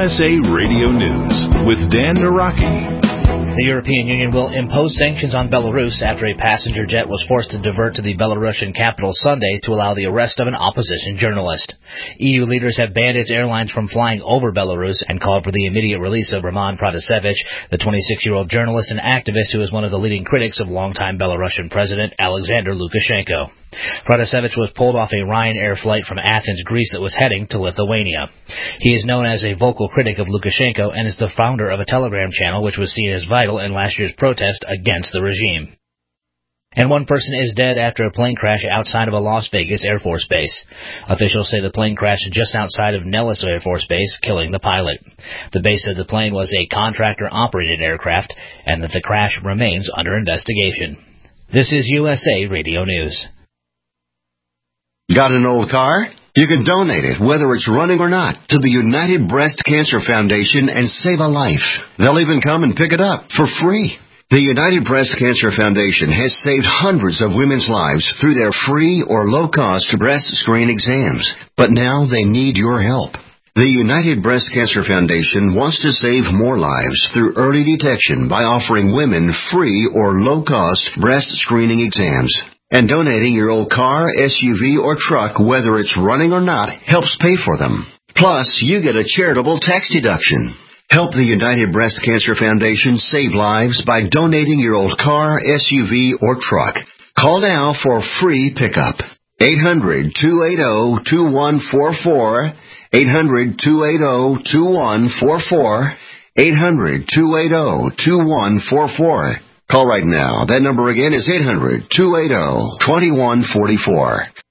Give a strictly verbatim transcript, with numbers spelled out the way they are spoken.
S A Radio News with Dan Naraki. The European Union will impose sanctions on Belarus after a passenger jet was forced to divert to the Belarusian capital Sunday to allow the arrest of an opposition journalist. E U leaders have banned its airlines from flying over Belarus and called for the immediate release of Roman Protasevich, the twenty-six-year-old journalist and activist who is one of the leading critics of longtime Belarusian President Alexander Lukashenko. Protasevich was pulled off a Ryanair flight from Athens, Greece that was heading to Lithuania. He is known as a vocal critic of Lukashenko and is the founder of a Telegram channel which was seen as vital in last year's protest against the regime. And one person is dead after a plane crash outside of a Las Vegas Air Force base. Officials say the plane crashed just outside of Nellis Air Force Base, killing the pilot. The base said the plane was a contractor-operated aircraft and that the crash remains under investigation. This is U S A Radio News. Got an old car? You can donate it, whether it's running or not, to the United Breast Cancer Foundation and save a life. They'll even come and pick it up for free. The United Breast Cancer Foundation has saved hundreds of women's lives through their free or low-cost breast screen exams. But now they need your help. The United Breast Cancer Foundation wants to save more lives through early detection by offering women free or low-cost breast screening exams. And donating your old car, S U V, or truck, whether it's running or not, helps pay for them. Plus, you get a charitable tax deduction. Help the United Breast Cancer Foundation save lives by donating your old car, S U V, or truck. Call now for free pickup. eight hundred, two eight zero, two one four four. eight hundred, two eight zero, two one four four. eight hundred, two eight zero, two one four four. Call right now. That number again is eight hundred, two eight zero, two one four four.